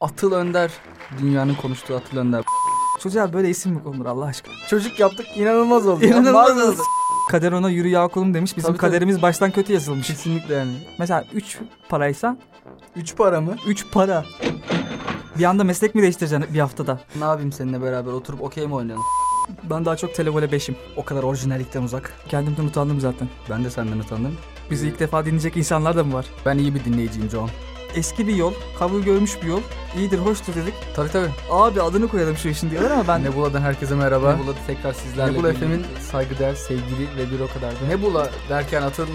Atıl Önder. Dünyanın konuştuğu Atıl Önder. Çocuğa böyle isim mi konulur Allah aşkına? Çocuk yaptık, inanılmaz oldu. İnanılmaz Ya, oldu. Kader ona yürü ya kulum demiş. Bizim Tabii, kaderimiz baştan kötü yazılmış. Kesinlikle yani. Mesela 3 paraysa 3 para mı? 3 para. Bir anda meslek mi değiştireceksin bir haftada? Ne yapayım seninle beraber oturup okey mi oynayalım? Ben daha çok televole 5'im. O kadar orijinallikten uzak. Kendimden utandım zaten. Ben de senden utandım. Bizi ilk defa dinleyecek insanlar da mı var? Ben iyi bir dinleyiciyim John. Eski bir yol, kabul görmüş bir yol. İyidir, hoştur dedik. Tabii. Abi adını koyalım şu işin diyorlar ama ben... Nebula'dan herkese merhaba. Nebula'da tekrar sizlerle Nebula FM'in saygıdeğer, sevgili ve bir o kadar da. Nebula derken Atıl...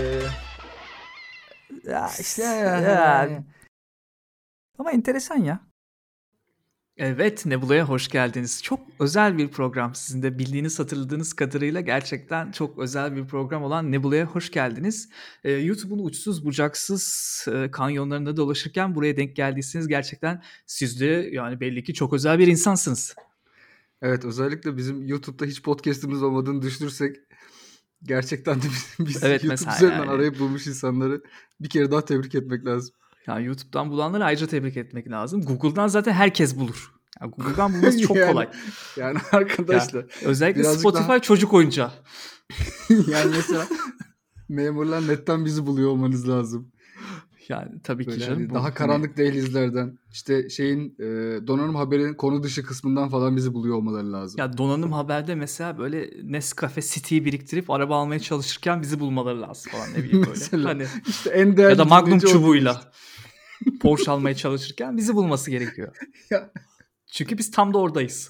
Ya işte ya. Ama enteresan ya. Evet, Nebula'ya hoş geldiniz. Çok özel bir program. Sizin de bildiğiniz, hatırladığınız kadarıyla gerçekten çok özel bir program olan Nebula'ya hoş geldiniz. YouTube'un uçsuz bucaksız kanyonlarında dolaşırken buraya denk geldiyseniz gerçekten siz de yani belli ki çok özel bir insansınız. Evet, özellikle bizim YouTube'da hiç podcast'imiz olmadığını düşünürsek gerçekten de biz Evet, YouTube mesela üzerinden yani. arayıp bulmuş insanları bir kere daha tebrik etmek lazım. Yani YouTube'dan bulanları ayrıca tebrik etmek lazım. Google'dan zaten herkes bulur. Yani Google'dan bulması çok kolay. Yani arkadaşlar. Ya, özellikle birazcık Spotify daha- çocuk oyuncağı. Yani mesela memurlar netten bizi buluyor olmanız lazım. Yani tabii ki Böyle canım. hani bu daha hani- karanlık dehlizlerden, işte donanım haberinin konu dışı kısmından falan bizi buluyor olmaları lazım. Ya donanım haberde mesela böyle Nescafe City'yi biriktirip araba almaya çalışırken bizi bulmaları lazım falan ne bileyim böyle. Mesela Hani işte en değerli ya da Magnum dinleyici olduğumuz çubuğuyla Porsche almaya çalışırken bizi bulması gerekiyor. Ya. Çünkü biz tam da oradayız.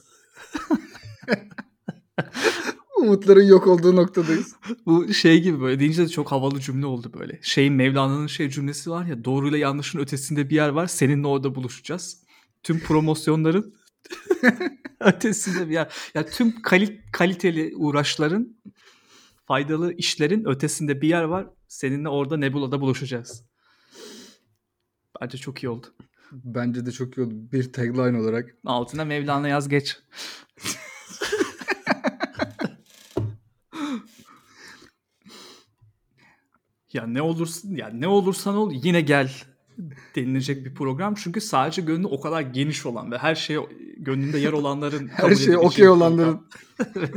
umutların yok olduğu noktadayız. Bu şey gibi böyle deyince de çok havalı cümle oldu böyle. Mevlana'nın cümlesi var ya, doğruyla yanlışın ötesinde bir yer var. Seninle orada buluşacağız. Tüm promosyonların ötesinde bir yer. Ya tüm kaliteli uğraşların, faydalı işlerin ötesinde bir yer var. Seninle orada Nebula'da buluşacağız. Bence çok iyi oldu. Bence de çok iyi oldu. Bir tagline olarak. Altına Mevlana yaz geç. Ya ne olursan ol yine gel denilecek bir program. Çünkü sadece gönlü o kadar geniş olan ve her şeye gönlünde yer olanların Her kabul şeye edebileceği okey bir olanların. program.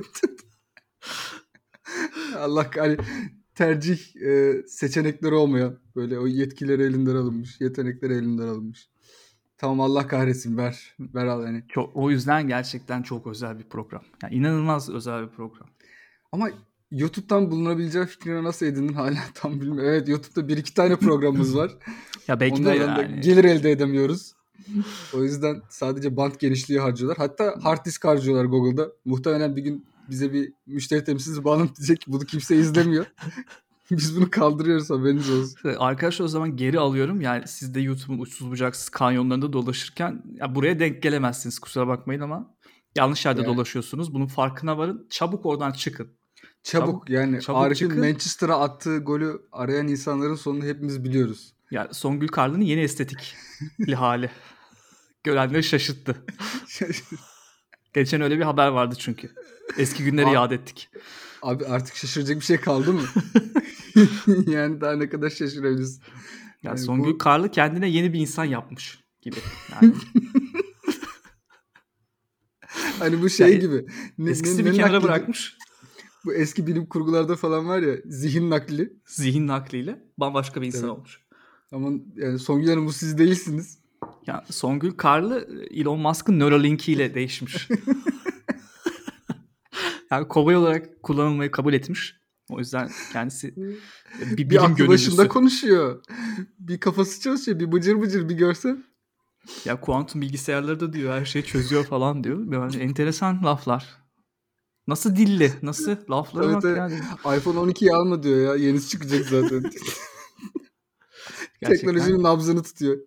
Allah hani tercih seçenekleri olmayan, böyle o yetkileri elinden alınmış, yetenekleri elinden alınmış. Tamam, Allah kahretsin, ver al yani. O yüzden gerçekten çok özel bir program. Yani inanılmaz özel bir program. Ama YouTube'dan bulunabileceği fikrine nasıl edindin hala tam bilmiyorum. Evet, YouTube'da 1-2 tane programımız var. Ya belki de Onlardan da yani gelir elde edemiyoruz. O yüzden sadece bant genişliği harcıyorlar. Hatta hard disk harcıyorlar Google'da. Muhtemelen bir gün bize bir müşteri temsilcisi bağlanıp diyecek ki bunu kimse izlemiyor. Biz bunu kaldırıyoruz, haberiniz olsun. arkadaşlar o zaman geri alıyorum. Yani siz de YouTube'un uçsuz bucaksız kanyonlarında dolaşırken ya buraya denk gelemezsiniz, kusura bakmayın ama yanlış yerde Yani. dolaşıyorsunuz. Bunun farkına varın. Çabuk oradan çıkın. Çabuk yani çabuk Arif'in çıkın. Manchester'a attığı golü arayan insanların sonunu hepimiz biliyoruz. Yani Songül Karlı'nın yeni estetikli hali. Görenleri şaşırttı. Geçen öyle bir haber vardı çünkü. Eski günleri yad ettik. Abi artık şaşıracak bir şey kaldı mı? Yani daha ne kadar şaşırabiliriz? Yani Songül bu... Karlı kendine yeni bir insan yapmış gibi. Yani Hani bu şey yani gibi. eskisini bir kenara bırakmış. Bu eski bilim kurgularda falan var ya, zihin nakli. Zihin nakliyle bambaşka bir insan Evet. olmuş. Ama yani Songül Hanım, bu siz değilsiniz. Ya Songül Karlı Elon Musk'ın Neuralink ile değişmiş. Yani kobay olarak kullanılmayı kabul etmiş. O yüzden kendisi bir Bir bilim aklı başında gönüllüsü. konuşuyor. Bir kafası çalışıyor. Bir bıcır bıcır bir görsen. Ya kuantum bilgisayarları da diyor her şeyi çözüyor falan diyor. Yani enteresan laflar. Nasıl dilli? Nasıl? Laflara Evet, bak evet. yani. iPhone 12'yi alma diyor ya. Yenisi çıkacak zaten. Teknolojinin nabzını tutuyor.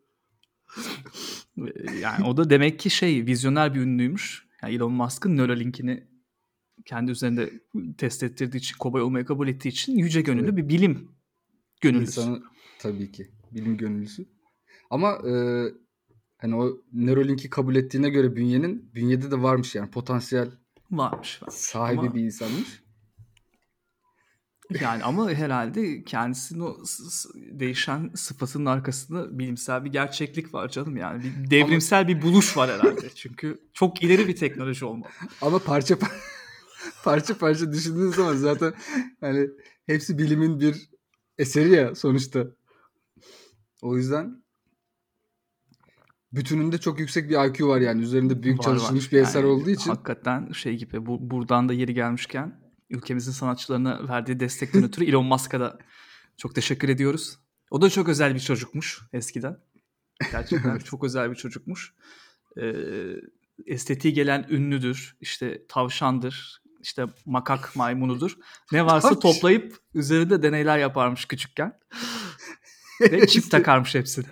Yani o da demek ki vizyoner bir ünlüymüş. Yani Elon Musk'ın Neuralink'ini kendi üzerinde test ettirdiği için, kobay olmayı kabul ettiği için yüce gönüllü Evet. bir bilim gönüllüsü. İnsanı tabii ki bilim gönüllüsü. Ama hani o Neuralink'i kabul ettiğine göre bünyede de varmış yani potansiyel Varmış. sahibi Ama bir insanmış. Yani ama herhalde kendisinin o değişen sıfatının arkasında bilimsel bir gerçeklik var canım yani. Bir devrimsel bir buluş var herhalde. Çünkü çok ileri bir teknoloji olmalı. Ama parça parça düşündüğün zaman zaten hani hepsi bilimin bir eseri ya sonuçta. O yüzden bütününde çok yüksek bir IQ var yani. Üzerinde büyük Var, çalışılmış var. bir eser Yani olduğu için. hakikaten şey gibi buradan da yeri gelmişken ülkemizin sanatçılarına verdiği destekten ötürü Elon Musk'a da çok teşekkür ediyoruz. O da çok özel bir çocukmuş eskiden. Gerçekten çok özel bir çocukmuş. Estetiği gelen ünlüdür. İşte tavşandır. İşte makak maymunudur. Ne varsa toplayıp üzerinde deneyler yaparmış küçükken. Ve çip takarmış hepsini.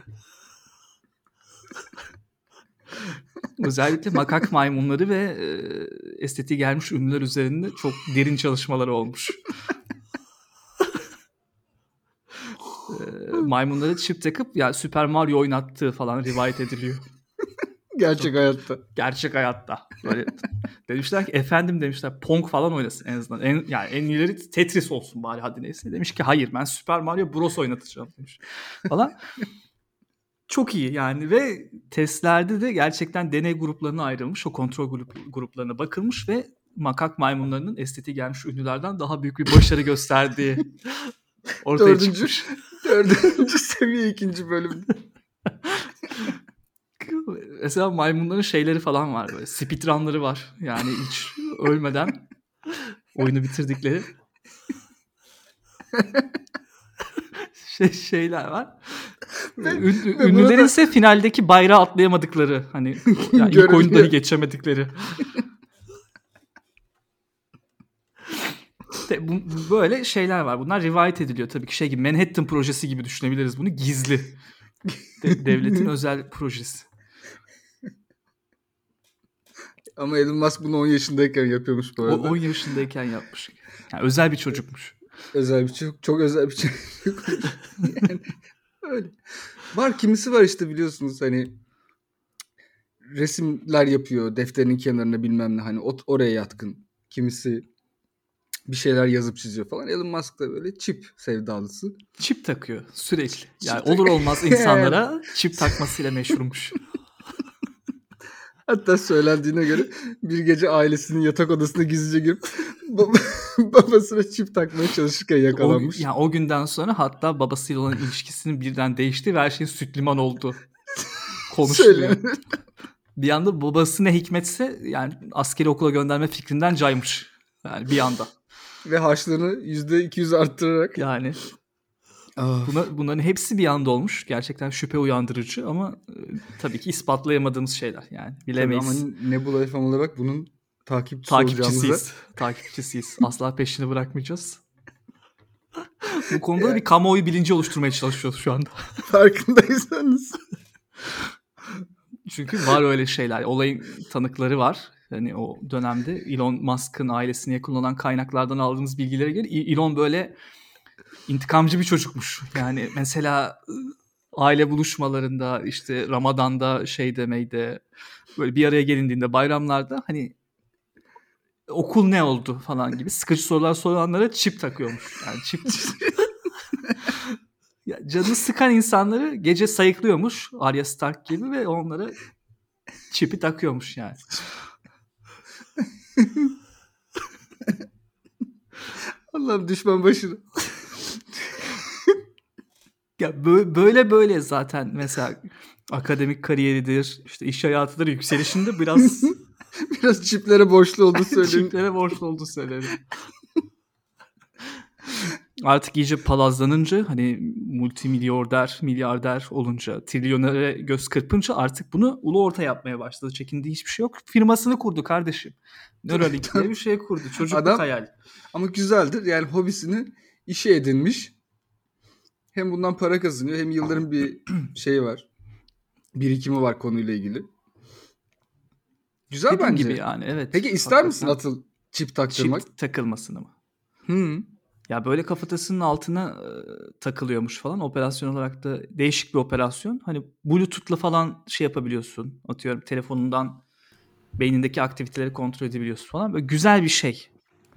Özellikle makak maymunları ve estetiği gelmiş ünlüler üzerinde çok derin çalışmaları olmuş. Maymunlara çip takıp ya Super Mario oynattığı falan rivayet ediliyor. Gerçek hayatta. Gerçek hayatta. Böyle demişler ki efendim demişler Pong falan oynasın en azından. Yani en ileri Tetris olsun bari hadi neyse. Demiş ki hayır ben Super Mario Bros oynatacağım demiş. Falan. Çok iyi yani ve testlerde de gerçekten deney gruplarına ayrılmış. O kontrol gruplarına bakılmış ve makak maymunlarının estetiği gelmiş ünlülerden daha büyük bir başarı gösterdiği ortaya çıkmış. Dördüncü seviye 2. bölüm. Mesela maymunların şeyleri falan var böyle. Speedrun'ları var. Yani hiç ölmeden oyunu bitirdikleri. Şeyler var. Ünlülerin ise finaldeki bayrağı atlayamadıkları. Hani yani ilk oyunda geçemedikleri. Böyle şeyler var. Bunlar rivayet ediliyor tabii ki şey gibi Manhattan projesi gibi düşünebiliriz bunu. Gizli. Devletin özel projesi. Ama Elon Musk bunu 10 yaşındayken yapıyormuş bu arada. 10 yaşındayken yapmış. Yani özel bir çocukmuş. Özel bir çocuk. Çok özel bir çocuk. Yani öyle. Var kimisi var işte biliyorsunuz hani resimler yapıyor defterinin kenarına bilmem ne hani oraya yatkın. Kimisi bir şeyler yazıp çiziyor falan. Elon Musk da böyle çip sevdalısı. Çip takıyor sürekli. Yani olur olmaz insanlara çip takmasıyla meşhurmuş. Hatta söylendiğine göre bir gece ailesinin yatak odasına gizlice girip babasına çip takmaya çalışırken yakalanmış. O günden sonra hatta babasıyla olan ilişkisinin birden değişti ve her şey süt liman oldu. Konuşuluyor. Bir anda babası ne hikmetse yani askeri okula gönderme fikrinden caymış. Yani bir anda. Ve harçlığını %200 arttırarak. Yani bunların hepsi bir anda olmuş. Gerçekten şüphe uyandırıcı ama tabii ki ispatlayamadığımız şeyler yani. Bilemeyiz. Tabii ama Nebula FM olarak bunun takipçisiyiz. Takipçisiyiz. Asla peşini bırakmayacağız. Bu konuda da bir kamuoyu bilinci oluşturmaya çalışıyoruz şu anda. Farkındaysanız. Çünkü var öyle şeyler. Olayın tanıkları var. Hani o dönemde Elon Musk'ın ailesine yakın olan kaynaklardan aldığımız bilgilere göre Elon böyle intikamcı bir çocukmuş. Yani mesela aile buluşmalarında işte Ramazan'da demeyde böyle bir araya gelindiğinde bayramlarda hani okul ne oldu falan gibi sıkıcı sorular soranlara çip takıyormuş. Yani çip ya canını sıkan insanları gece sayıklıyormuş Arya Stark gibi ve onlara çipi takıyormuş yani. Allah'ım düşman başına. Ya böyle zaten mesela akademik kariyeridir, işte iş hayatıdır, yükselişinde biraz çiplere borçlu olduğu söyleniyor. Çiplere borçlu olduğu söyleniyor. Artık iyice palazlanınca hani milyarder olunca, trilyonere göz kırpınca artık bunu ulu orta yapmaya başladı. Çekindiği hiçbir şey yok. Firmasını kurdu kardeşim. Neuralink diye bir şey kurdu. Çocukluk hayal. Ama güzeldir. Yani hobisini işe edinmiş. Hem bundan para kazanıyor hem yılların bir şeyi var. Birikimi var konuyla ilgili. Güzel Dediğim bence. gibi yani evet. Peki ister misin Atıl çip taktırmak? Çip takılmasını mı? Hı. Ya böyle kafatasının altına takılıyormuş falan. Operasyon olarak da değişik bir operasyon. Hani Bluetooth'la falan şey yapabiliyorsun. Atıyorum telefonundan beynindeki aktiviteleri kontrol edebiliyorsun falan. Böyle güzel bir şey.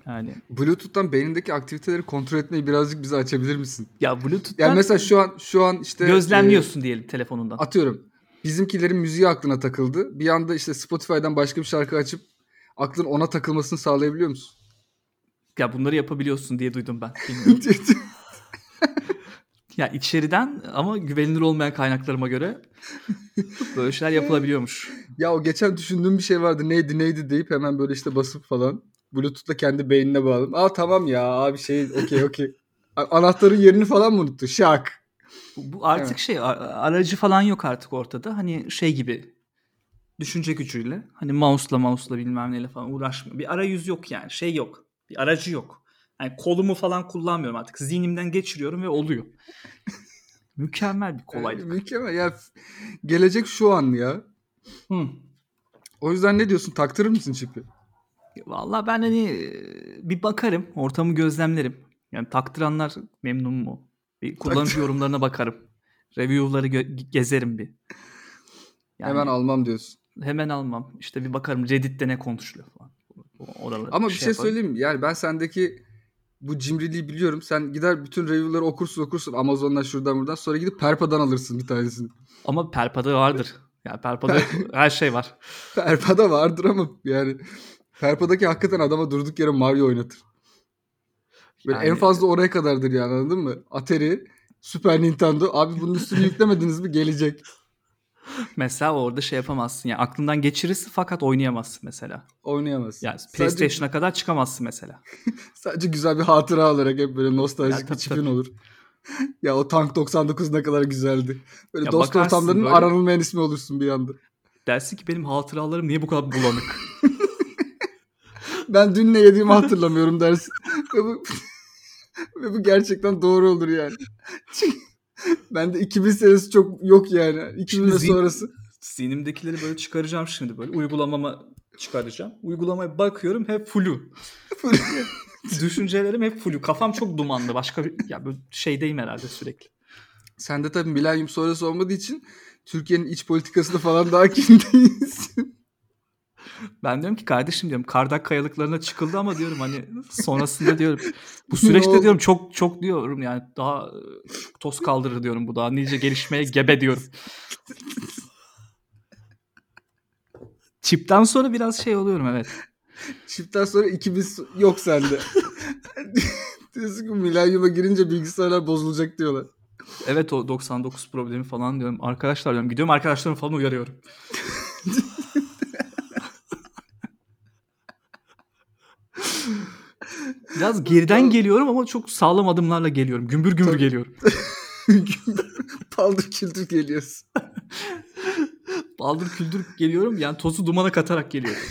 Yani Bluetooth'tan beynindeki aktiviteleri kontrol etmeyi birazcık bize açabilir misin? ya Bluetooth'tan Yani mesela şu an işte gözlemliyorsun diyelim telefonundan. atıyorum. Bizimkilerin müziği aklına takıldı. Bir anda işte Spotify'dan başka bir şarkı açıp aklın ona takılmasını sağlayabiliyor musun? Ya bunları yapabiliyorsun diye duydum ben. Bilmiyorum. Ya içeriden ama güvenilir olmayan kaynaklarıma göre böyle şeyler yapılabiliyormuş. Ya o geçen düşündüğüm bir şey vardı. Neydi deyip hemen böyle işte basıp falan. Bluetooth'la kendi beynine bağladım. Tamam ya abi okey. Anahtarın yerini falan mı unuttu? Şak. Bu artık aracı falan yok artık ortada. Hani şey gibi düşünce gücüyle hani mouse'la bilmem neyle falan uğraşmıyor. Bir arayüz yok yani. Şey yok. Bir aracı yok. Yani kolumu falan kullanmıyorum artık. Zihnimden geçiriyorum ve oluyor. Mükemmel bir kolaylık. Mükemmel. Ya gelecek şu an ya. Hı. O yüzden ne diyorsun? Taktırır mısın çipi? Vallahi ben hani bir bakarım, ortamı gözlemlerim. Yani taktıranlar memnun mu? Bir kullanıcı yorumlarına bakarım. Review'ları gezerim bir. Yani Hemen almam diyorsun. hemen almam. İşte bir bakarım Reddit'te ne konuşuluyor falan. Oraları Ama bir şey yaparım. söyleyeyim mi? Yani ben sendeki bu cimriliği biliyorum. Sen gider bütün review'ları okursun Amazon'dan şuradan buradan. Sonra gidip Perpa'dan alırsın bir tanesini. Ama Perpa'da vardır. Yani Perpa'da her şey var. Perpa'da vardır ama yani Perpa'daki hakikaten adama durduk yere Mario oynatır. Böyle en Yani fazla oraya kadardır yani, anladın mı? Atari, Super Nintendo. Abi bunun üstünü yüklemediniz mi? Gelecek. mesela orada şey yapamazsın. Yani aklından geçirirsin fakat oynayamazsın mesela. Oynayamazsın. Yani PlayStation'a kadar çıkamazsın mesela. Sadece güzel bir hatıra olarak hep böyle nostaljik Ya bir tabii, çipin tabii. olur. Ya o Tank 99 ne kadar güzeldi. Böyle Ya dost bakarsın ortamlarının böyle. aranılmayan ismi olursun bir anda. Dersin ki benim hatıralarım niye bu kadar bulanık? Ben dün ne yediğimi hatırlamıyorum dersin. Ve bu gerçekten doğru olur yani. Çünkü bende 2000 senesi çok yok yani. 2000 ve sonrası. Zihnimdekileri böyle çıkaracağım şimdi böyle. Uygulamama çıkaracağım. Uygulamaya bakıyorum hep flu. Düşüncelerim hep flu. Kafam çok dumanlı. Başka bir ya böyle şeydeyim herhalde sürekli. Sen de tabii milenyum sonrası olmadığı için Türkiye'nin iç politikasına falan daha hakim değilsin. Ben diyorum ki kardeşim diyorum Kardak kayalıklarına çıkıldı ama diyorum hani sonrasında diyorum bu Ne süreçte oldu? diyorum çok diyorum yani daha çok toz kaldırır diyorum bu daha nice gelişmeye gebe diyorum. Çipten sonra biraz şey oluyorum evet. Çipten sonra 2000 yok sende. Diyorsun ki milenyuma girince bilgisayarlar bozulacak diyorlar. Evet o 99 problemi falan diyorum. Arkadaşlar diyorum gidiyorum arkadaşlarımı falan uyarıyorum. Biraz geriden geliyorum ama çok sağlam adımlarla geliyorum. Gümbür gümbür Tabii. geliyorum. Paldır küldür geliyorsun. Baldır küldür geliyorum yani tozu dumana katarak geliyorum.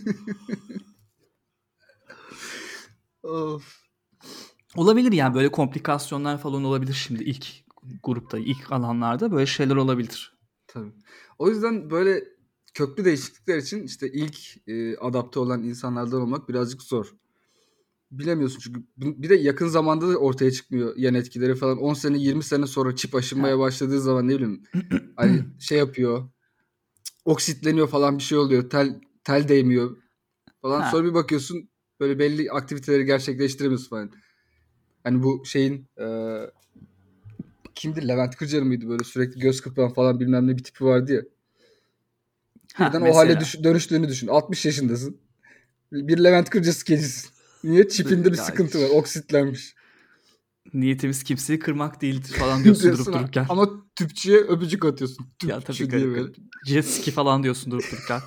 Of. Olabilir yani böyle komplikasyonlar falan olabilir şimdi ilk grupta, ilk alanlarda böyle şeyler olabilir. Tabii. O yüzden böyle köklü değişiklikler için işte ilk adapte olan insanlardan olmak birazcık zor. Bilemiyorsun çünkü bir de yakın zamanda da ortaya çıkmıyor yan etkileri falan. 10 sene 20 sene sonra çip aşınmaya başladığı zaman ne bileyim hani şey yapıyor, oksitleniyor falan bir şey oluyor, tel değmiyor falan. Ha. Sonra bir bakıyorsun böyle belli aktiviteleri gerçekleştiremiyorsun falan. Hani bu şeyin kimdi, Levent Kırcalı mıydı, böyle sürekli göz kırpan falan bilmem ne bir tipi vardı ya. Ha Birden o hale mesela. dönüştüğünü düşün. 60 yaşındasın. Bir Levent Kırca skecisin. Niye? Çipinde bir Ya, sıkıntı var. Oksitlenmiş. niyetimiz kimseyi kırmak değildir falan diyorsun durup dururken. Ama tüpçüye öpücük atıyorsun. Ya Tüpçü tabii diye böyle. jet ski falan diyorsun durup dururken.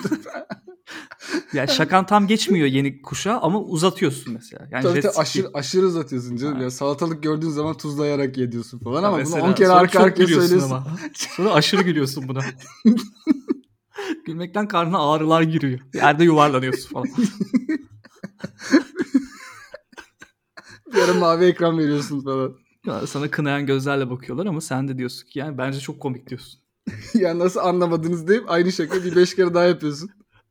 Ya şakan tam geçmiyor yeni kuşağa ama uzatıyorsun mesela. Yani Tabii jet ski. aşırı uzatıyorsun canım. Ha. Ya salatalık gördüğün zaman tuzlayarak yediyorsun falan Ya ama bunu mesela 10 kere sonra arka çok arkaya gülüyorsun söylüyorsun. ama. Sonra aşırı gülüyorsun buna. Gülmekten karnına ağrılar giriyor. Yerde yuvarlanıyorsun falan. Bir ara mavi ekran veriyorsun falan. Ya sana kınayan gözlerle bakıyorlar ama sen de diyorsun ki yani bence çok komik diyorsun. Ya nasıl anlamadınız deyip aynı şaka bir 5 kere daha yapıyorsun.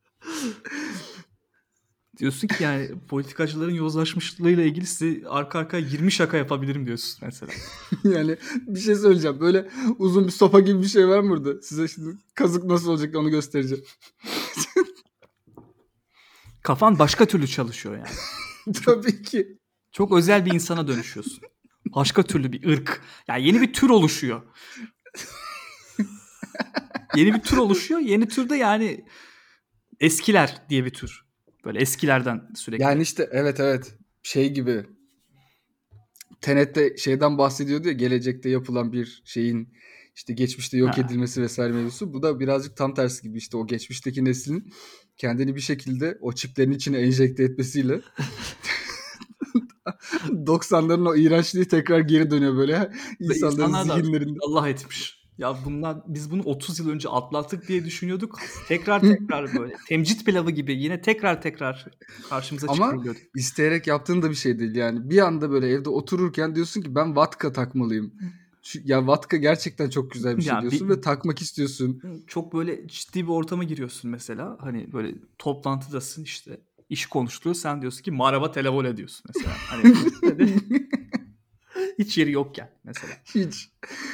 Diyorsun ki yani politikacıların yozlaşmışlığıyla ilgili size arka arkaya 20 şaka yapabilirim diyorsun mesela. Yani bir şey söyleyeceğim. Böyle uzun bir sopa gibi bir şey var mı burada? Size şimdi kazık nasıl olacak onu göstereceğim. Kafan başka türlü çalışıyor yani. Tabii ki. Çok özel bir insana dönüşüyorsun. Başka türlü bir ırk. Yani yeni bir tür oluşuyor. Yeni bir tür oluşuyor. Yeni türde yani eskiler diye bir tür. Böyle eskilerden sürekli. Yani işte evet şey gibi. Tenet'te şeyden bahsediyordu ya, gelecekte yapılan bir şeyin işte geçmişte yok Ha. edilmesi vesaire mevzusu. Bu da birazcık tam tersi gibi, işte o geçmişteki neslin kendini bir şekilde o çiplerin içine enjekte etmesiyle 90'ların o iğrençliği tekrar geri dönüyor böyle Ve insanların insanlar da zihinlerinde. Allah etmiş. Ya biz bunu 30 yıl önce atlattık diye düşünüyorduk. Tekrar böyle temcit pilavı gibi yine tekrar karşımıza Ama çıkarılıyordu. isteyerek yaptığın da bir şey değil yani. Bir anda böyle evde otururken diyorsun ki ben vatka takmalıyım. Ya vatka gerçekten çok güzel bir şey Ya diyorsun ve takmak istiyorsun. çok böyle ciddi bir ortama giriyorsun mesela. Hani böyle toplantıdasın işte. İş konuşuluyor. Sen diyorsun ki maraba televole diyorsun mesela. Hani hiç yeri yokken mesela. Hiç.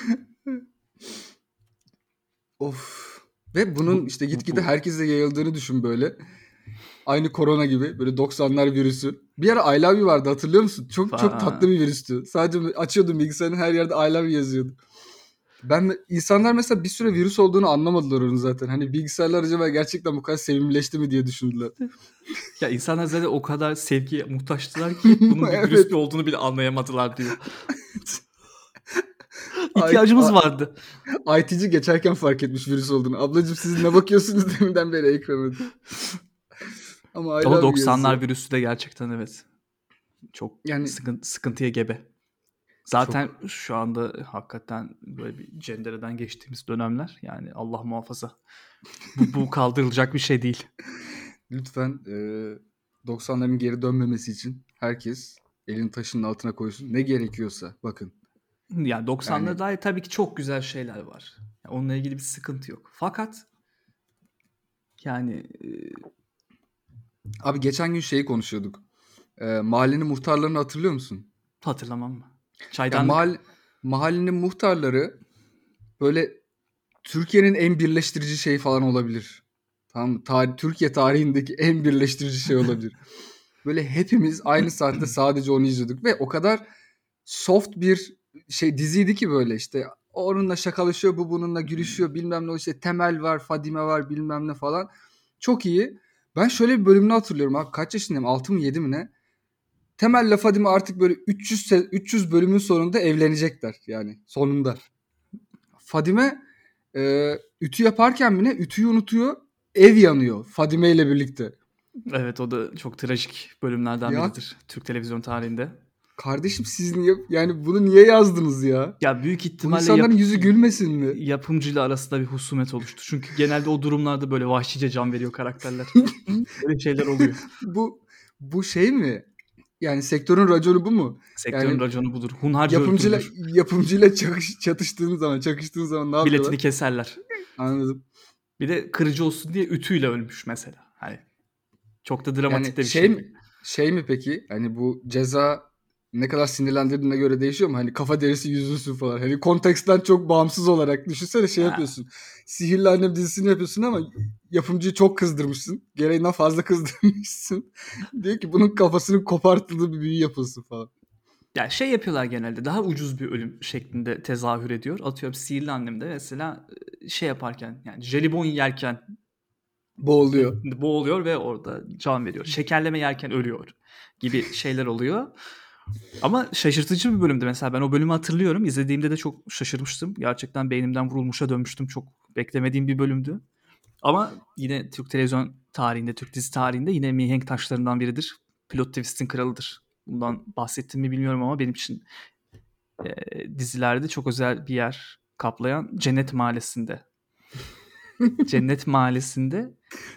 Of. Ve bunun işte gitgide herkese yayıldığını düşün böyle. Aynı korona gibi böyle 90'lar virüsü. Bir ara I love you vardı, hatırlıyor musun? Çok tatlı bir virüstü. Sadece açıyordum bilgisayarın, her yerde I love you yazıyordu. İnsanlar mesela bir süre virüs olduğunu anlamadılar onu zaten. Hani bilgisayarlar acaba gerçekten bu kadar sevimleşti mi diye düşündüler. Ya insanlar zaten o kadar sevgiye muhtaçtılar ki bunun bir virüs olduğunu bile anlayamadılar diyor. İhtiyacımız vardı. IT'ci geçerken fark etmiş virüs olduğunu. Ablacığım siz ne bakıyorsunuz deminden beri ekrana? Ama 90'lar virüsü de gerçekten evet. Çok yani sıkıntıya gebe. Zaten şu anda hakikaten böyle bir cendereden geçtiğimiz dönemler, yani Allah muhafaza. Bu kaldırılacak bir şey değil. Lütfen 90'ların geri dönmemesi için herkes elini taşın altına koysun. Ne gerekiyorsa bakın. Yani 90'lara Yani dair tabii ki çok güzel şeyler var. Yani onunla ilgili bir sıkıntı yok. Fakat yani abi geçen gün şeyi konuşuyorduk. Mahallenin muhtarlarını hatırlıyor musun? hatırlamam mı? Ya Çaydanlık. mahallenin muhtarları böyle Türkiye'nin en birleştirici şeyi falan olabilir. Tamam mı? Türkiye tarihindeki en birleştirici şey olabilir. Böyle hepimiz aynı saatte sadece onu izliyorduk ve o kadar soft bir şey diziydi ki, böyle işte onunla şakalaşıyor, bu bununla gülüşüyor, bilmem ne, işte Temel var, Fadime var, bilmem ne falan. Çok iyi. Ben şöyle bir bölümünü hatırlıyorum abi, kaç yaşındayım, 6 mı 7 mi ne? Temel'le Fadime artık böyle 300 bölümün sonunda evlenecekler yani sonunda. Fadime ütü yaparken mi ne, ütüyü unutuyor, ev yanıyor Fadime ile birlikte. Evet, o da çok trajik bölümlerden Ya biridir Türk televizyon tarihinde. kardeşim siz niye, yani bunu niye yazdınız ya? Ya büyük Bu ihtimalle insanların yüzü gülmesin mi? yapımcıyla arasında bir husumet oluştu. Çünkü genelde o durumlarda böyle vahşice can veriyor karakterler. Böyle şeyler oluyor. Bu şey mi? Yani sektörün raconu bu mu? Sektörün Yani raconu budur. Hunharca öldürülür. yapımcıyla çakıştığın zaman ne Biletini yapıyorlar? keserler. Anladım. Bir de kırıcı olsun diye ütüyle ölmüş mesela. Hani çok da dramatik Yani de bir şey değil. şey mi peki? Hani bu ceza ne kadar sinirlendirdiğine göre değişiyor mu? Hani kafa derisi yüzünsün falan. Hani konteksten çok bağımsız olarak düşünsene, şey Ha. yapıyorsun. Sihirli Annem dizisini yapıyorsun ama yapımcıyı çok kızdırmışsın. Gereğinden fazla kızdırmışsın. Diyor ki bunun kafasının kopartıldığı bir büyü yapılsın falan. Yani şey yapıyorlar genelde, daha ucuz bir ölüm şeklinde tezahür ediyor. Atıyorum Sihirli Annem'de mesela şey yaparken, yani jelibon yerken Boğuluyor. boğuluyor ve orada can veriyor. Şekerleme yerken ölüyor gibi şeyler oluyor. Ama şaşırtıcı bir bölümdü mesela. Ben o bölümü hatırlıyorum. İzlediğimde de çok şaşırmıştım. Gerçekten beynimden vurulmuşa dönmüştüm. Çok beklemediğim bir bölümdü. Ama yine Türk televizyon tarihinde, Türk dizi tarihinde yine mihenk taşlarından biridir. Plot twist'in kralıdır. Bundan bahsettim mi bilmiyorum ama benim için dizilerde çok özel bir yer kaplayan Cennet Mahallesi'nde. Cennet Mahallesi'nde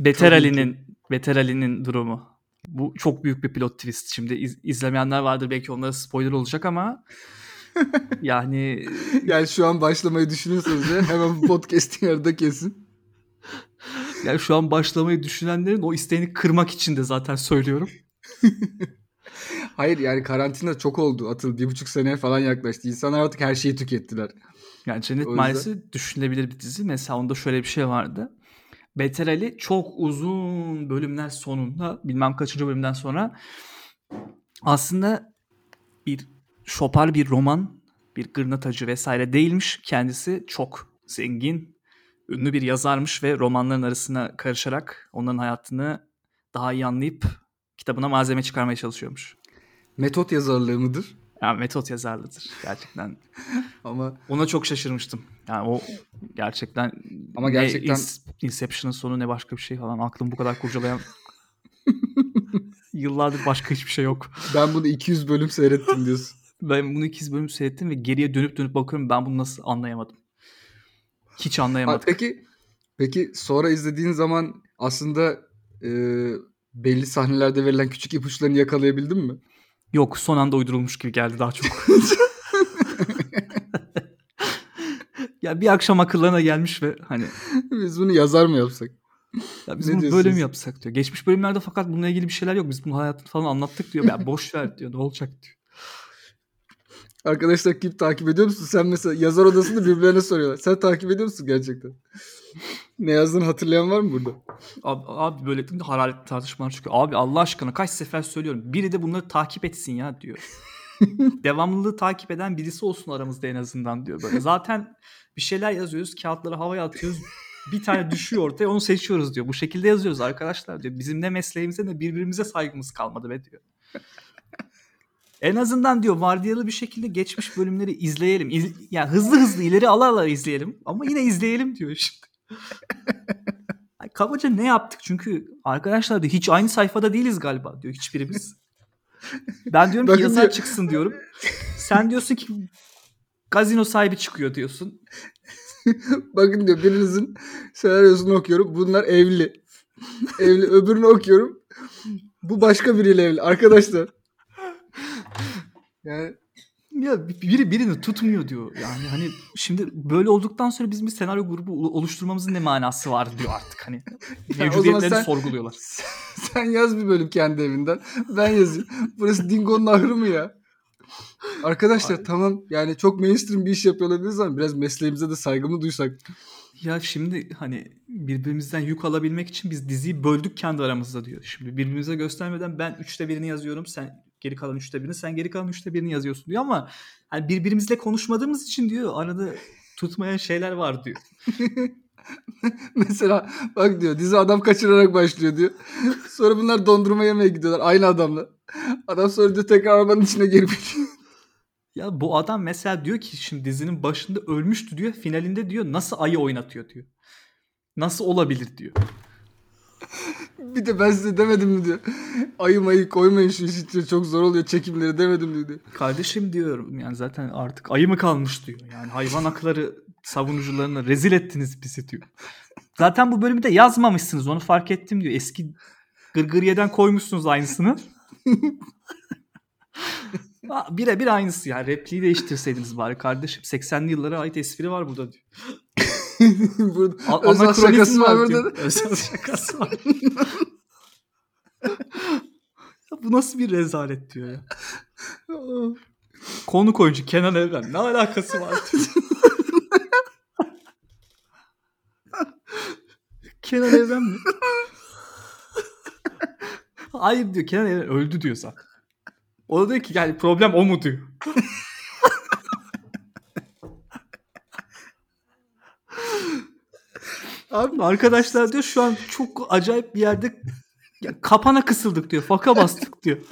Beter Ali'nin durumu. Bu çok büyük bir plot twist. Şimdi izlemeyenler vardır, belki onlara spoiler olacak ama yani Yani şu an başlamayı düşünüyorsanız ya, hemen bu podcast'in yarıda kesin. yani şu an başlamayı düşünenlerin o isteğini kırmak için de zaten söylüyorum. Hayır yani karantina çok oldu. Atıl 1,5 seneye falan yaklaştı. İnsanlar artık her şeyi tükettiler. Yani Cennet O yüzden Mahallesi düşünülebilir bir dizi. Mesela onda şöyle bir şey vardı. Beter Ali çok uzun bölümler sonunda, bilmem kaçıncı bölümden sonra Aslında bir şopar bir roman, bir gırnatacı vesaire değilmiş. Kendisi çok zengin, ünlü bir yazarmış ve romanların arasına karışarak onların hayatını daha iyi anlayıp kitabına malzeme çıkarmaya çalışıyormuş. Metot yazarlığı mıdır? Yani metot yazarlıdır gerçekten. Ama Ona çok şaşırmıştım. Yani o gerçekten Ama ne gerçekten- Inception'ın sonu ne başka bir şey falan. Aklım bu kadar kurcalayan yıllardır başka hiçbir şey yok. ben bunu 200 bölüm seyrettim diyorsun. Ben bunu 2 bölüm seyrettim ve geriye dönüp bakıyorum, ben bunu nasıl anlayamadım. Hiç Ha, anlayamadım. peki sonra izlediğin zaman aslında belli sahnelerde verilen küçük ipuçlarını yakalayabildin mi? Yok, son anda uydurulmuş gibi geldi daha çok. Ya bir akşam akıllarına gelmiş ve hani Biz bunu yazar mı yapsak? ya biz Ne bunu diyorsunuz? böyle mi yapsak diyor. Geçmiş bölümlerde fakat bununla ilgili bir şeyler yok. Biz bunu hayatını falan anlattık diyor. Ya boş ver diyor. Ne olacak diyor. Arkadaşlar kim takip ediyor musun? Sen mesela yazar odasında birbirlerine soruyorlar. Sen takip ediyor musun gerçekten? Ne yazdığını hatırlayan var mı burada? Abi böyle hararetli tartışmalar çıkıyor. Abi Allah aşkına kaç sefer söylüyorum. Biri de bunları takip etsin ya diyor. Devamlılığı takip eden birisi olsun aramızda en azından diyor böyle. Zaten bir şeyler yazıyoruz, kağıtları havaya atıyoruz. Bir tane düşüyor ortaya, onu seçiyoruz diyor. Bu şekilde yazıyoruz arkadaşlar diyor. Bizim ne mesleğimize ne birbirimize saygımız kalmadı be diyor. En azından diyor vardiyalı bir şekilde geçmiş bölümleri izleyelim. Yani hızlı ileri ala izleyelim. Ama yine izleyelim diyor şimdi. Ay, kabaca ne yaptık? Çünkü arkadaşlar diyor hiç aynı sayfada değiliz galiba diyor hiçbirimiz. Ben diyorum ki Bakın yazar diyor- çıksın diyorum. Sen diyorsun ki gazino sahibi çıkıyor diyorsun. Bakın diyor birinizin senaryosunu okuyorum. Bunlar evli. Evli. Öbürünü okuyorum. Bu başka biriyle evli. Arkadaşlar. Yani Ya birini tutmuyor diyor. Yani hani şimdi böyle olduktan sonra bizim bir senaryo grubu oluşturmamızın ne manası var diyor artık hani. o zaman Mevcudiyetlerini sen- sorguluyorlar. sen yaz bir bölüm kendi evinden. Ben yazayım. Burası Dingo'nun ahırı mı ya? Arkadaşlar tamam yani çok mainstream bir iş yapıyor olabiliriz ama biraz mesleğimize de saygımı duysak. Ya şimdi hani birbirimizden yük alabilmek için biz diziyi böldük kendi aramızda diyor. Şimdi birbirimize göstermeden ben 1/3'ünü yazıyorum. Sen geri kalan 1/3'ünü, sen geri kalan 1/3'ünü yazıyorsun diyor ama hani birbirimizle konuşmadığımız için diyor arada tutmayan şeyler var diyor. Mesela bak diyor dizi adam kaçırarak başlıyor diyor. Sonra bunlar dondurma yemeye gidiyorlar aynı adamla. Adam sonra diyor tekrar arabanın içine geri biniyor. Ya bu adam mesela diyor ki şimdi dizinin başında ölmüştü diyor. Finalinde diyor nasıl ayı oynatıyor diyor. Nasıl olabilir diyor. Bir de ben size demedim mi diyor. Ayı mayı koymayın şu işi diyor. Çok zor oluyor çekimleri demedim mi diyor. Kardeşim diyorum yani zaten artık ayı mı kalmış diyor. Yani hayvan hakları savunucularına rezil ettiniz bizi diyor. Zaten bu bölümü de yazmamışsınız onu fark ettim diyor. Eski Gırgırye'den koymuşsunuz aynısını. Birebir aynısı yani. Repliği değiştirseydiniz bari kardeşim. 80'li yıllara ait espri var burada diyor. Burada Anakronizm özel şakası var diyor. burada. Özel şakası var. Ya bu nasıl bir rezalet diyor ya. Konuk oyuncu Kenan Evren. Ne alakası var diyor. Kenan Evren mi? Hayır diyor. Kenan Evren öldü diyor zaten. O da diyor ki yani problem o mu diyor. Abi arkadaşlar diyor şu an çok acayip bir yerde ya, kapana kısıldık diyor. Faka bastık diyor.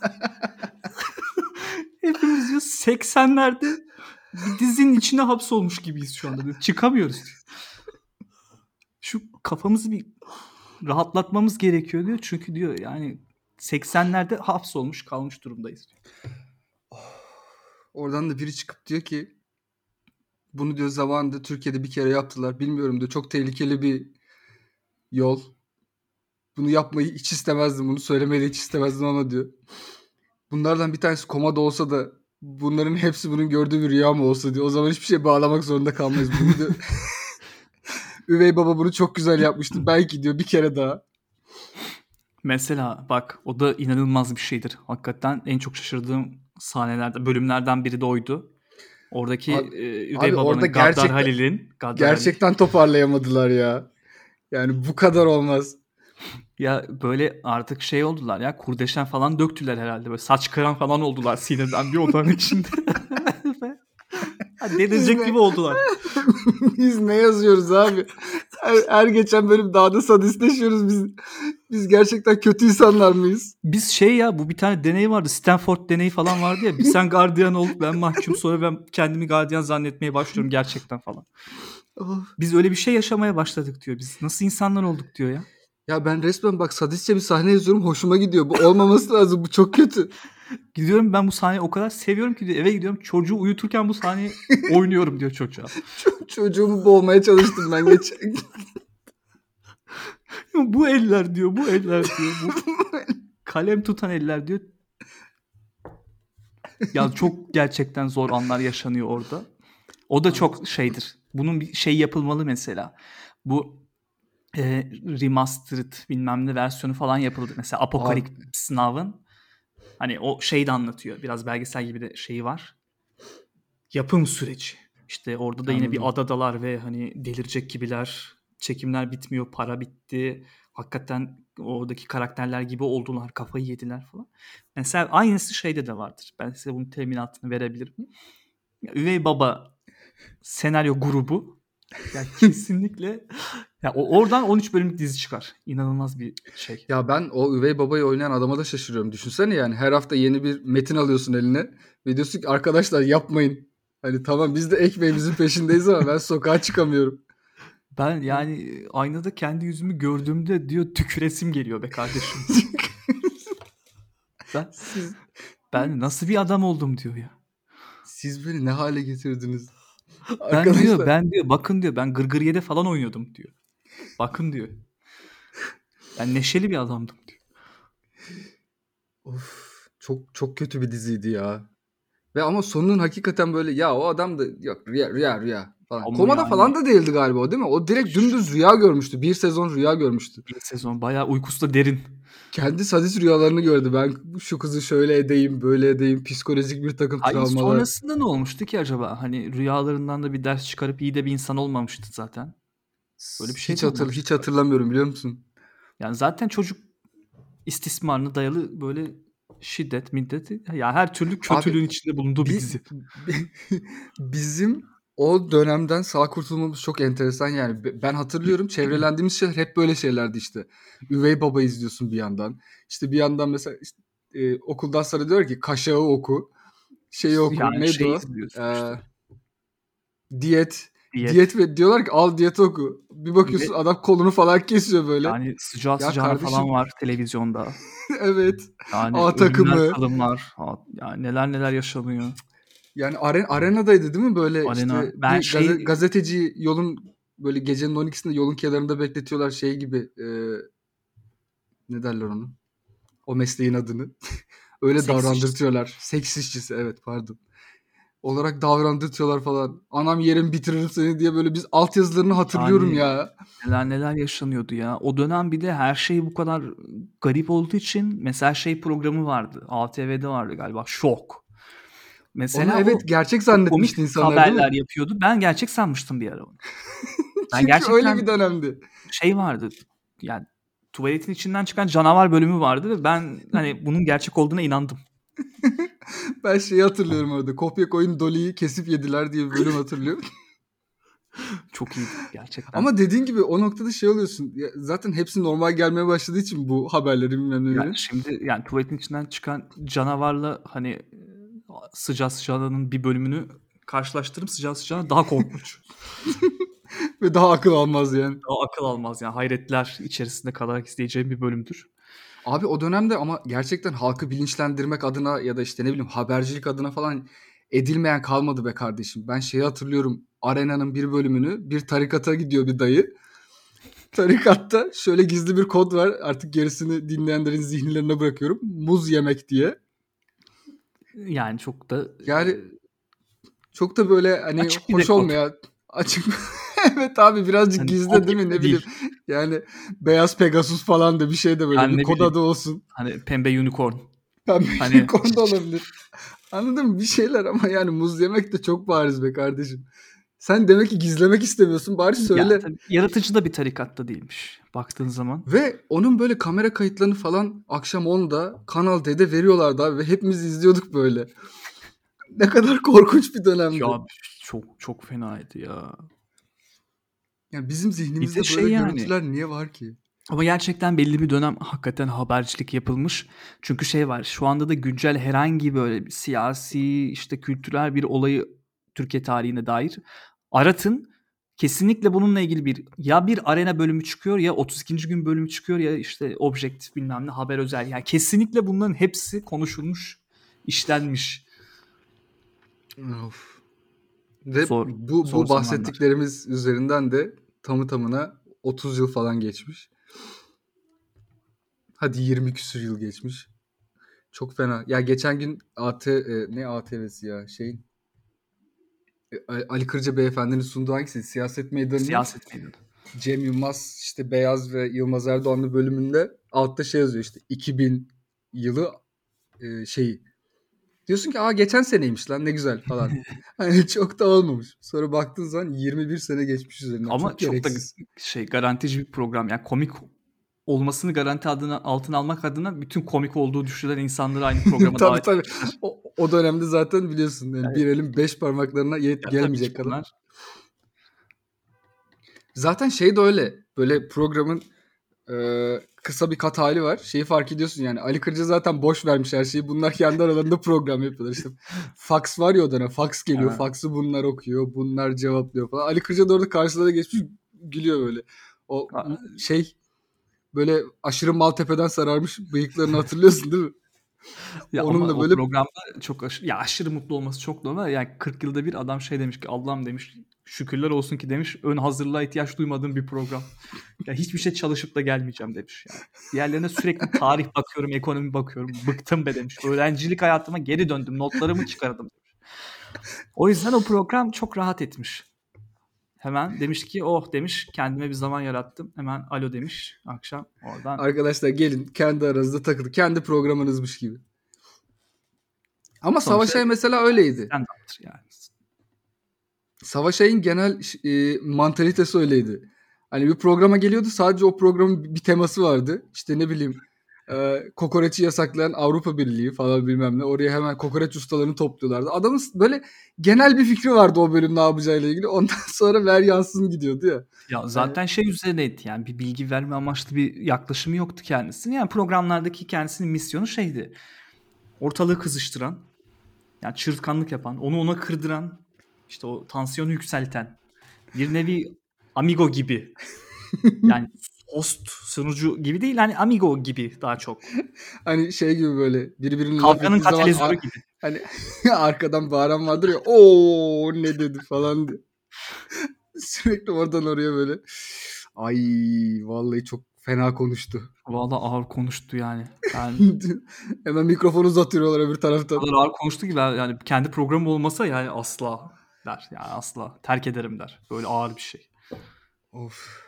Hepimiz diyor 80'lerde bir dizinin içine hapsolmuş gibiyiz şu anda diyor. Çıkamıyoruz diyor. Şu kafamızı bir rahatlatmamız gerekiyor diyor. Çünkü diyor yani 80'lerde hapsolmuş kalmış durumdayız diyor. Oradan da biri çıkıp diyor ki bunu diyor zamanında Türkiye'de bir kere yaptılar. Bilmiyorum diyor. Çok tehlikeli bir yol. Bunu yapmayı hiç istemezdim. Bunu söylemeyi de hiç istemezdim ama diyor. Bunlardan bir tanesi komada olsa da bunların hepsi bunun gördüğü bir rüya mı olsa diyor. O zaman hiçbir şey bağlamak zorunda kalmayız. Bunu diyor. Üvey baba bunu çok güzel yapmıştı. Belki diyor bir kere daha. Mesela bak o da inanılmaz bir şeydir. Hakikaten en çok şaşırdığım sahnelerde, bölümlerden biri de oydu. Oradaki Abi- üvey abi babanın orada Gaddar Halil'in. Gerçekten toparlayamadılar ya. Yani bu kadar olmaz. Ya böyle artık şey oldular ya, kurdeşen falan döktüler herhalde. Böyle saç kıran falan oldular sinirden bir odanın içinde. Ha, delirecek gibi oldular. Biz ne yazıyoruz abi? Her geçen bölüm daha da sadistleşiyoruz biz. Biz gerçekten kötü insanlar mıyız? Biz şey ya, bu bir tane deney vardı. Stanford deneyi falan vardı ya. Sen gardiyan ol, ben mahkum, sonra ben kendimi gardiyan zannetmeye başlıyorum gerçekten falan. Of. Biz öyle bir şey yaşamaya başladık diyor. Biz nasıl insanlar olduk diyor ya. Ya ben resmen bak sadistçe bir sahne yazıyorum, hoşuma gidiyor. Bu olmaması lazım, bu çok kötü. Gidiyorum ben bu sahneyi o kadar seviyorum ki diyor. Eve gidiyorum, çocuğu uyuturken bu sahneyi oynuyorum diyor çocuğa. Çocuğumu boğmaya çalıştım ben geçen. Bu eller diyor, bu eller diyor. Bu kalem tutan eller diyor. Ya çok gerçekten zor anlar yaşanıyor orada. O da çok şeydir. Bunun bir şey yapılmalı mesela. Bu remastered bilmem ne versiyonu falan yapıldı. Mesela Apocalypse Now'ın hani o şeyi de anlatıyor. Biraz belgesel gibi de şeyi var. Yapım süreci. İşte orada da yine bir adadalar ve hani delirecek gibiler. Çekimler bitmiyor, para bitti. Hakikaten oradaki karakterler gibi oldular, kafayı yediler falan. Mesela aynısı şeyde de vardır. Ben size bunun teminatını verebilirim. Üvey Baba senaryo grubu. Ya kesinlikle. Ya oradan 13 bölümlük dizi çıkar. İnanılmaz bir şey. Ya ben o üvey babayı oynayan adama da şaşırıyorum. Düşünsene yani her hafta yeni bir metin alıyorsun eline. Ve diyorsun ki arkadaşlar yapmayın. Hani tamam biz de ekmeğimizin peşindeyiz ama ben sokağa çıkamıyorum. Ben yani aynada kendi yüzümü gördüğümde diyor tüküresim geliyor be kardeşim. Ben nasıl bir adam oldum diyor ya. Siz beni ne hale getirdiniz? Ben diyor bakın diyor, ben Gırgır 7 falan oynuyordum diyor. Bakın diyor. Ben neşeli bir adamdım diyor. Of, çok kötü bir diziydi ya. Ve ama sonunun hakikaten böyle ya o adam da yok rüya falan. Ama Komada yani falan da değildi galiba o, değil mi? O direkt dümdüz rüya görmüştü. Bir sezon rüya görmüştü. bir sezon bayağı uykusu da derin. Kendi sadist rüyalarını gördü. Ben şu kızı şöyle edeyim, böyle edeyim. Psikolojik bir takım Hayır, travmalar. sonrasında ne olmuştu ki acaba? Hani rüyalarından da bir ders çıkarıp iyi de bir insan olmamıştı zaten. Böyle bir şey Hiç hatırlamıyorum biliyor musun? Yani zaten çocuk istismarına dayalı böyle şiddet, middet, ya her türlü kötülüğün içinde bulunduğu bir dizi. Bizim o dönemden sağ kurtulmamız çok enteresan yani. Ben hatırlıyorum, çevrelendiğimiz şeyler hep böyle şeylerdi işte. Üvey Baba izliyorsun bir yandan. İşte bir yandan mesela okuldan sonra diyor ki Kaşağı oku. Şeyi oku. Yani Neydi şey o? izliyorsun işte. Diyet. Diyet ve diyorlar ki al diyet oku. Bir bakıyorsun adam kolunu falan kesiyor böyle. Yani sıcağı Ya sıcağına kardeşim. falan var televizyonda. Evet. Yani A takımı. ölümler, kalımlar. Yani neler yaşanıyor. Yani arenadaydı değil mi böyle Arena. işte Ben bir gazeteci yolun böyle gecenin 12'sinde yolun kenarında bekletiyorlar şey gibi ne derler onu? O mesleğin adını. Öyle Seks davrandırtıyorlar. Seks işçisi evet pardon. Olarak davrandırtıyorlar falan. Anam yerim bitiririm seni diye böyle biz altyazılarını hatırlıyorum ya. Neler yaşanıyordu ya. O dönem bir de her şey bu kadar garip olduğu için mesela şey programı vardı. ATV'de vardı galiba. Şok. Mesela Onu evet gerçek zannetmişti komik insanlar değil haberler mi? yapıyordu. Ben gerçek sanmıştım bir ara onu. Ben Çünkü gerçekten öyle bir dönemdi. şey vardı. Yani tuvaletin içinden çıkan canavar bölümü vardı ve ben hani bunun gerçek olduğuna inandım. Ben şeyi hatırlıyorum orada. Kopya koyun Dolly'yi kesip yediler diye bir bölüm hatırlıyorum. Çok iyiydi gerçekten. Ama dediğin gibi o noktada şey oluyorsun. Ya zaten hepsi normal gelmeye başladığı için bu haberlerin bilmem nelerin. Yani şimdi yani tuvaletin içinden çıkan canavarla hani sıcağının bir bölümünü karşılaştırırım, sıcağına daha korkunç. Ve daha akıl almaz yani. Daha akıl almaz yani, hayretler içerisinde kalarak izleyeceğim bir bölümdür. Abi o dönemde ama gerçekten halkı bilinçlendirmek adına ya da işte ne bileyim habercilik adına falan edilmeyen kalmadı be kardeşim. Ben şeyi hatırlıyorum. Arena'nın bir bölümünü bir tarikata gidiyor bir dayı. Tarikatta şöyle gizli bir kod var. Artık gerisini dinleyenlerin zihinlerine bırakıyorum. Muz yemek diye. Yani çok da Yani çok da böyle hani açık bir hoş de kod. olmayan açık. Evet abi birazcık Hani gizli kod değil mi gibi ne de bileyim. Yani Beyaz Pegasus falan da bir şey de böyle Yani bir ne kod bileyim. adı olsun. Hani pembe unicorn. Pembe Hani unicorn da olabilir. Anladın mı? Bir şeyler ama yani muz yemek de çok bariz be kardeşim. Sen demek ki gizlemek istemiyorsun. Bari Ya söyle. tabii yaratıcı da bir tarikatta değilmiş baktığın zaman. Ve onun böyle kamera kayıtlarını falan akşam 10'da Kanal D'de veriyorlardı abi ve hepimiz izliyorduk böyle. Ne kadar korkunç bir dönemdi. Ya çok çok fenaydı ya. Yani bizim Bir zihnimizde de böyle şey yani. görüntüler niye var ki? Ama gerçekten belli bir dönem hakikaten habercilik yapılmış. Çünkü şey var, şu anda da güncel herhangi böyle bir siyasi işte kültürel bir olayı Türkiye tarihine dair aratın. Kesinlikle bununla ilgili bir arena bölümü çıkıyor ya 32. gün bölümü çıkıyor ya işte objektif bilmem ne haber özel. Yani kesinlikle bunların hepsi konuşulmuş, işlenmiş. Of. Ve Zor bu zamanlar. bahsettiklerimiz üzerinden de tamı tamına 30 yıl falan geçmiş. Hadi 20 küsur yıl geçmiş. Çok fena. Ya geçen gün ne ATV'si ya Ali Kırca beyefendinin sunduğu hangisi? Siyaset Meydanı'nın Siyaset meydanı. Cem Yılmaz işte Beyaz ve Yılmaz Erdoğan'lı bölümünde altta şey yazıyor işte 2000 yılı şeyi. Diyorsun ki geçen seneymiş lan ne güzel falan. Hani çok da olmamış. Sonra baktığın zaman 21 sene geçmiş üzerinden. Ama Çok çok da gereksiz. garantici bir program. Yani komik olmasını garanti altına almak adına bütün komik olduğu düşünülen insanları aynı programa Tabii davet tabii. etmişler. O dönemde zaten biliyorsun. Yani bir elin 5 parmaklarına Ya tabii gelmeyecek ki kadar. bunlar Zaten şey de öyle. Böyle programın kısa bir kat hali var. Şeyi fark ediyorsun yani. Ali Kırca zaten boş vermiş her şeyi. Bunlar kendi aralarında program yapıyorlar. İşte fax var ya o dönem. Fax geliyor. Ha. Fax'ı bunlar okuyor. Bunlar cevaplıyor falan. Ali Kırca da orada karşılarına geçmiş gülüyor böyle. O şey böyle aşırı Maltepe'den sararmış bıyıklarını hatırlıyorsun değil mi? Ya ama Onunla o böyle programda çok aşırı mutlu olması çok normal. Yani 40 yılda bir adam şey demiş ki Allah'ım demiş şükürler olsun ki demiş ön hazırlığa ihtiyaç duymadığım bir program. Ya hiçbir şey çalışıp da gelmeyeceğim demiş yani. Diğerlerine sürekli tarih bakıyorum, ekonomi bakıyorum. Bıktım be demiş. Öğrencilik hayatıma geri döndüm. Notlarımı çıkardım demiş. O yüzden o program çok rahat etmiş. Hemen demiş ki oh demiş kendime bir zaman yarattım. Hemen alo demiş akşam oradan. arkadaşlar gelin kendi aranızda takılın. Kendi programınızmış gibi. Ama Sonuçta Savaş Ay mesela öyleydi. stand-up'tır yani. Savaş Ay'ın genel mantalitesi öyleydi. Hani bir programa geliyordu sadece o programın bir teması vardı. İşte ne bileyim kokoreçi yasaklayan Avrupa Birliği falan bilmem ne. Oraya hemen kokoreç ustalarını topluyorlardı. Adamın böyle genel bir fikri vardı o bölüm ne yapacağıyla ilgili. Ondan sonra ver yansın gidiyordu ya. Ya zaten şey üzerineydi yani bir bilgi verme amaçlı bir yaklaşımı yoktu kendisinin. Yani programlardaki kendisinin misyonu şeydi. Ortalığı kızıştıran, yani çırtkanlık yapan, onu ona kırdıran, işte o tansiyonu yükselten, bir nevi amigo gibi. Yani host, sunucu gibi değil hani amigo gibi daha çok. Hani şey gibi böyle birbirine laf Kavganın ettiği zaman katalizörü gibi. hani arkadan bağıran vardır ya o ne dedi falan diye. Sürekli oradan oraya böyle. Ay vallahi çok fena konuştu. Vallahi ağır konuştu yani. Ben Hemen mikrofonu uzatıyorlar öbür o taraftan. kadar ağır konuştu ki ben yani kendi programı olmasa yani asla der. Yani asla terk ederim der. Böyle ağır bir şey. Of.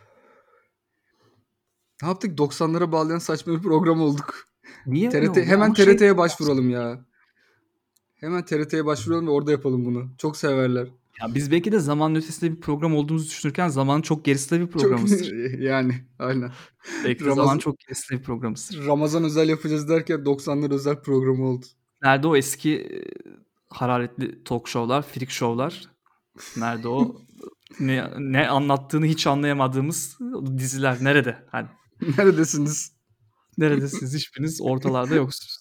Ne yaptık? 90'lara bağlayan saçma bir program olduk. Niye öyle TRT oldu? hemen Ama TRT'ye başvuralım ya. Hemen TRT'ye başvuralım ve orada yapalım bunu. Çok severler. ya biz belki de zamanın ötesinde bir program olduğumuzu düşünürken zamanın çok gerisinde bir Çok programımızdır. yani aynen. Belki de zamanın çok gerisinde bir programımızdır. Ramazan özel yapacağız derken 90'lar özel programı oldu. Nerede o eski hararetli talk show'lar, freak show'lar? Nerede o ne anlattığını hiç anlayamadığımız diziler nerede? Hani Neredesiniz? neredesiniz? Hiçbiriniz ortalarda yoksunuz.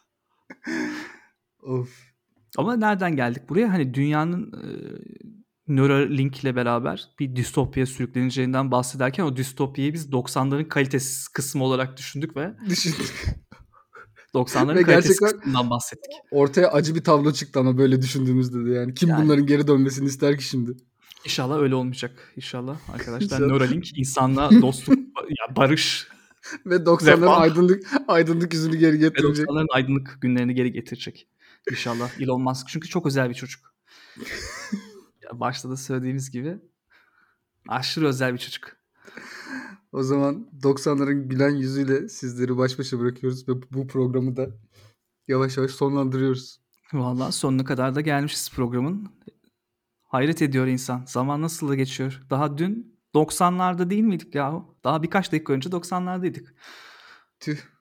Of. Ama nereden geldik buraya? Hani dünyanın Neuralink ile beraber bir distopyaya sürükleneceğinden bahsederken o distopyayı biz 90'ların kalitesiz kısmı olarak düşündük ve Düşündük. 90'ların Ve kalitesiz gerçekten kısmından bahsettik. ortaya acı bir tablo çıktı ama böyle düşündüğümüzde de yani. Kim Yani bunların geri dönmesini ister ki şimdi? İnşallah öyle olmayacak. İnşallah arkadaşlar İnşallah. Neuralink insanlığa dostluk, barış, Ve 90'ların refah aydınlık yüzünü geri ve getirecek. 90'ların aydınlık günlerini geri getirecek. İnşallah Elon Musk. Çünkü çok özel bir çocuk. Ya başta da söylediğimiz gibi aşırı özel bir çocuk. O zaman 90'ların gülen yüzüyle sizleri baş başa bırakıyoruz ve bu programı da yavaş yavaş sonlandırıyoruz. Vallahi sonuna kadar da gelmişiz programın. Hayret ediyor insan. Zaman nasıl da geçiyor. Daha dün 90'larda değil miydik yahu? Daha birkaç dakika önce 90'lardaydık. Tüh.